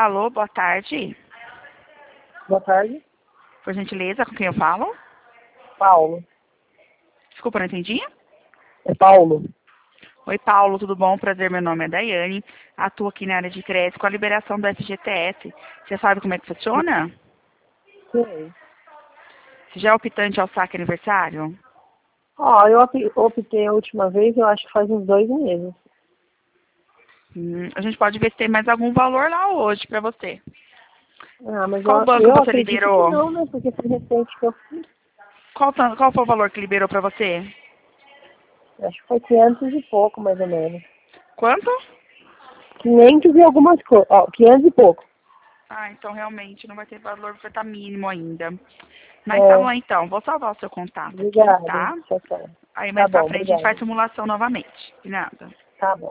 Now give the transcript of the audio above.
Alô, boa tarde. Boa tarde. Por gentileza, com quem eu falo? Paulo. Desculpa, não entendi. É Paulo. Oi, Paulo, tudo bom? Prazer, meu nome é Daiane. Atuo aqui na área de crédito com a liberação do FGTS. Você sabe como é que funciona? Sim. Você já é optante ao saque aniversário? Ó, eu optei a última vez, eu acho que faz uns 2 meses. A gente pode ver se tem mais algum valor lá hoje para você. Ah, mas Qual banco eu você acredito que liberou? não, né? Porque foi recente que eu fiz. Qual foi o valor que liberou para você? Acho que foi 500 e pouco, mais ou menos. Quanto? 500 e algumas coisas. Ó, 500 e pouco. Ah, então realmente não vai ter valor, porque tá mínimo ainda. Mas tá bom É, então, vou salvar o seu contato aqui, obrigada. tá? Tchau, tchau. Aí Tá mais pra bom, frente a gente obrigada. faz simulação novamente. De nada. Tá bom.